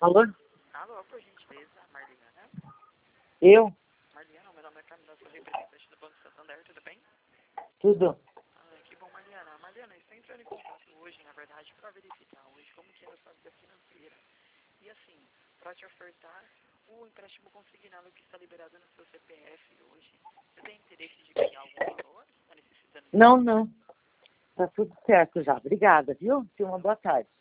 Alô? Alô, por gentileza, Marliana? Eu? Marliana, meu nome é Camila, sou representante do Banco Santander, tudo bem? Tudo. Que bom, Marliana. Marliana, eu estou entrando em contato hoje, na verdade, para verificar hoje como que é a sua vida financeira. E assim, para te ofertar o empréstimo consignado que está liberado no seu CPF hoje. Você tem interesse de ganhar algum valor? Está necessitando de... Não. Tá tudo certo já. Obrigada, viu? Tenha uma boa tarde.